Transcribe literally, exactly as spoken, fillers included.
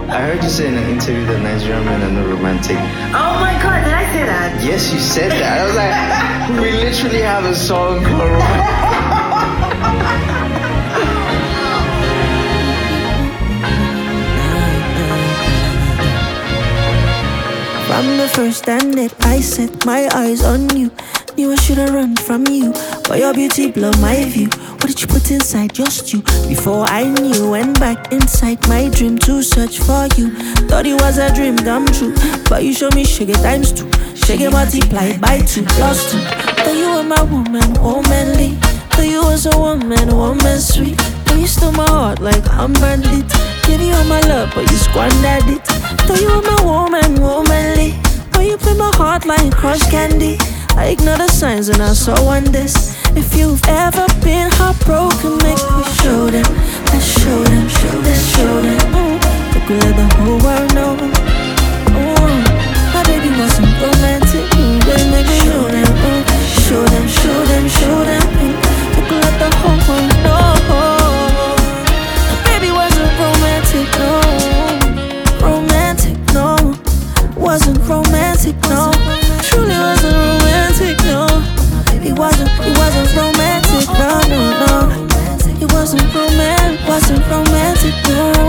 I heard you say in an interview that Nigerian men are not romantic. Oh my god, did I say that? Yes, you said that. I was like, we literally have a song called Romantic. From the first time that I set my eyes on you, knew I should've run from you, but your beauty blew my view. What did you put inside? Just you. Before I knew, went back inside my dream to search for you. Thought it was a dream come true, but you showed me sugar times two, sugar multiplied by two plus two. Thought you were my woman, womanly. Thought you was a woman, woman sweet. But you stole my heart like I'm bandit. Gave you all my love, but you squandered it. Thought you were my woman, womanly. But you played my heart like crushed candy. I ignored the signs and I saw wonders. If you've ever been heartbroken, make me show them. Let's show them, let's show them. Mm. Look, we let the whole world know. Mm. My baby wasn't romantic, mm. Baby, make me show them, mm. Show them, show them, show them. Mm. Look, we let the whole world know. My baby wasn't romantic, no. Romantic, no. Wasn't romantic, no. Truly wasn't romantic, no. It wasn't, it wasn't romantic, no, no, no. It wasn't romantic, wasn't romantic, no.